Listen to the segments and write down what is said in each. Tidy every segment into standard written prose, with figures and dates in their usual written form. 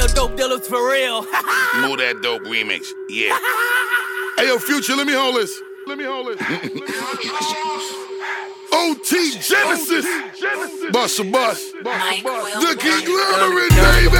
dope dealers for real. Move that dope remix, yeah. Hey, yo, Future, let me hold this. OT Genesis. Bust a bus. The conglomerate, baby.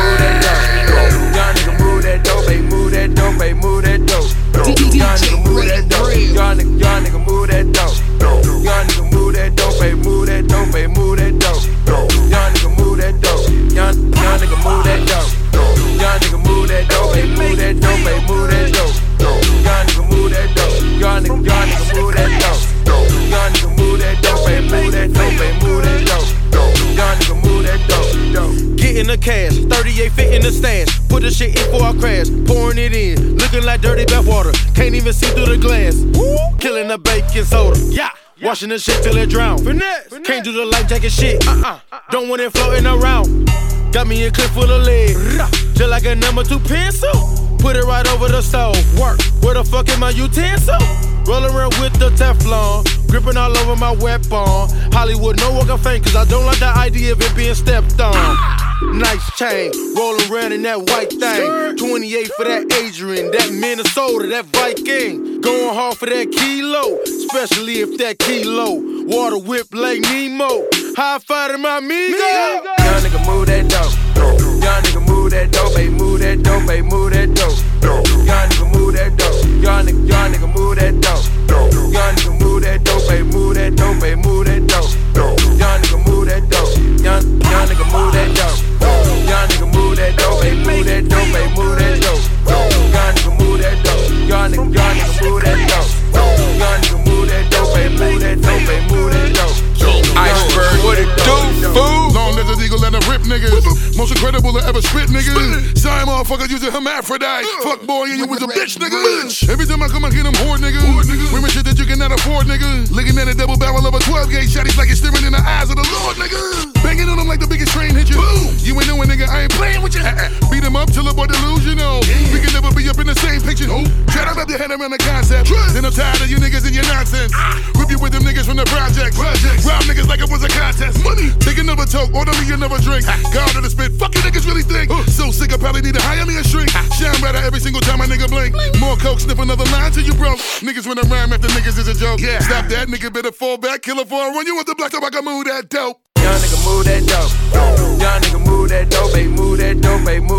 Young nigga move that dope, baby, move that dope, baby, move that dope. Young nigga move that dope. Young nigga move that dope. Young nigga move that dope, baby, move that dope, baby, move that dope. Young nigga move that dope. Young nigga move that dope. Young nigga move that dope, baby, move that dope, baby, move that dope. Young nigga move that dope. Young nigga move that dope. Young nigga move that dope, baby, move that dope, baby, move that dope. Young nigga move that dope. Get in the cash, 38 fit in the stash. Put the shit in for I crash, pouring it in, looking like dirty bathwater. Can't even see through the glass. Killing the baking soda. Yeah. Washing the shit till it drown. Finesse. Can't do the life jacket shit. Don't want it floating around. Got me a clip full of lead. Just like a number 2 pencil. Put it right over the stove. Work. Where the fuck is my utensil? Rolling around with the Teflon. Gripping all over my weapon. Hollywood, no walking faint, cause I don't like the idea of it being stepped on. Nice chain, rolling around in that white thing. 28 for that Adrian, that Minnesota, that Viking. Going hard for that kilo, especially if that kilo. Water whip like Nemo. High five to my amigo. Young nigga move that dope. Young nigga move that dope, baby, move that dope, baby, move that dope. Young nigga move that dope. Young nigga move that dope. Young nigga move that dope, baby, move that dope, baby, move that dope. Young nigga move that dope. Young nigga move that dope. Young nigga move that dope, baby, move that dope, baby, move that dope. Young nigga move that dope. Young nigga move that dope. Young nigga move that dope, baby, move that dope, baby, move that dope. Iceberg, what it do, fool? Long as a eagle and a rip niggas. Most incredible to ever spit niggas. Sign motherfuckers using hermaphrodite. Fuck boy and you was a bitch nigga. Every time I come I get them whore niggas. Women shit that you cannot afford nigga. Looking at a double barrel of a 12 gauge shot, he's like he's staring in the eyes of the Lord nigga. Banging on them like the biggest train hit you. You ain't knowing nigga, I ain't playing with you. Beat him up till the boy delusional. We can never be up in the same picture. Try to wrap your head around the concept. Then I'm tired of you niggas and your nonsense. Whip you with them niggas from the projects. Rob niggas like it was a contest. Money. Take another toke, order me another drink. God to the spit, fuck you niggas really think. So sick, I probably need to hire me a shrink. Shine brighter every single time a nigga blink. More coke, sniff another line till you broke. Niggas wanna rhyme after niggas is a joke. Stop that, nigga better fall back. Kill it for a run. You want the black top, I can move that dope. Young nigga move that dope. Young nigga move that dope, baby, move that dope, baby, move